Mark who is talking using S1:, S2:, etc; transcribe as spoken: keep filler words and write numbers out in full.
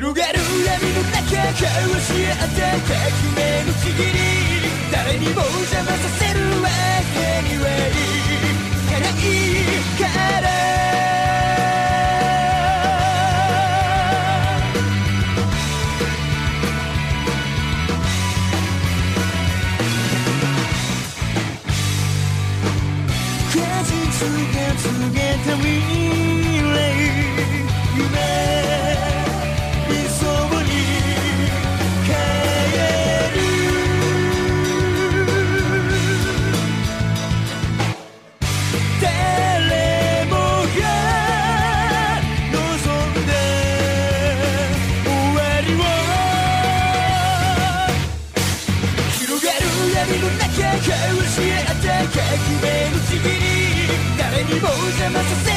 S1: 広がる闇の中交わし合った革命のちぎり誰にも邪魔させるわけにはいかないから果実が告げた未来夢理想に変える誰もが望んだ終わりを広がる闇の中交わし合った革命のちぎり誰にも邪魔させ